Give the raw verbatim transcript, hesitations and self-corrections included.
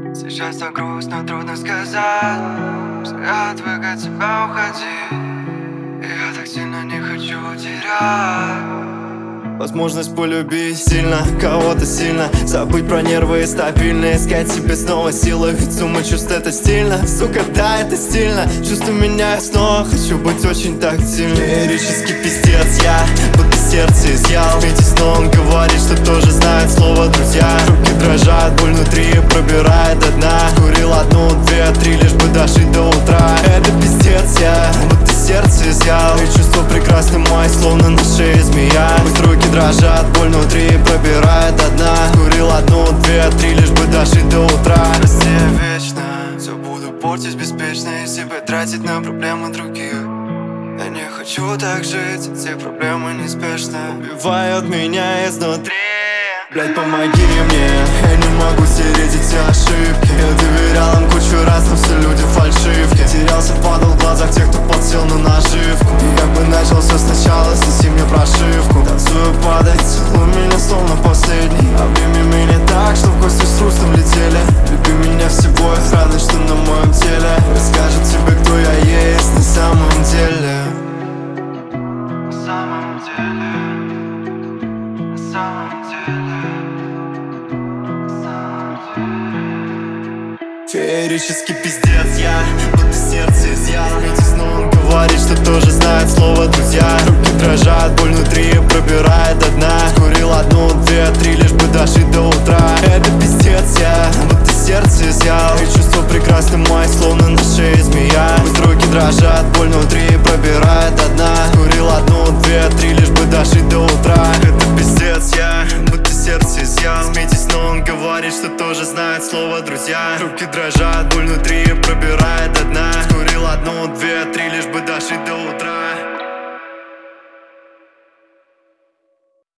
Сейчас так грустно, трудно сказать. Я отвык от тебя уходить, и я так сильно не хочу терять возможность полюбить сильно, кого-то сильно, забыть про нервы и стабильно, искать себе снова силы, ведь сумма чувств это стильно. Сука, да, это стильно, чувства меняю снова, хочу быть очень тактильным. Лирический пиздец, я будто сердце изъял. Вместе снова он говорит, что тоже знает слово друзья. Руки дрожат, боль внутри пробирает до дна. Курил одну, две, три, лишь бы дожить до утра. Это пиздец, я будто сердце изъял. И чувство прекрасны мои, словно на шее змея. Пусть руки дрожат, боль внутри пробирает до дна. Курил одну, две, три, лишь бы дожить до утра. Россия вечно, все буду портить беспечно и себя тратить на проблемы других. Я не хочу так жить, все проблемы неспешно убивают меня изнутри. Блять, помоги мне, я не могу стереть эти ошибки. Я доверял им кучу раз, но все люди фальшивки. Терялся, падал в глазах тех, кто подсел на наживку. И как бы начал все сначала, снеси мне прошивку. Танцую, падай, целуй меня, словно последний. Обними меня так, чтоб кости с хрустом летели. Люби меня всего, радость, что на моем теле. Расскажет тебе, кто я есть на самом деле. На самом деле, на самом деле. Феерический пиздец, я будто сердце изъял. Вместе снова он говорит, что тоже знает слово друзья. Руки дрожат, боль внутри пробирает до дна. Курил одну, две, три, лишь бы дожить до утра. Это пиздец, я будто сердце изъял. И чувства прекрасны мои, словно на шее змея. Пусть руки дрожат, боль внутри пробирает до дна. Курил одну, две, три, лишь бы дожить до утра. Это пиздец, я будто сердце изъял. Смейтесь, но он говорит, что тоже знает слово друзья. Руки дрожат, боль внутри пробирает до дна. Скурил одну, две,